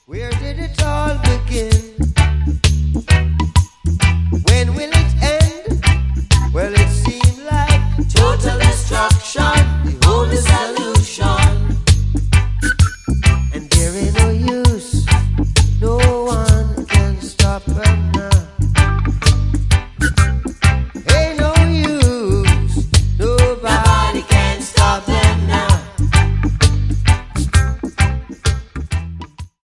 Where did it all begin? When will it end? Well, it seemed like total destruction, the only solution. And there ain't no use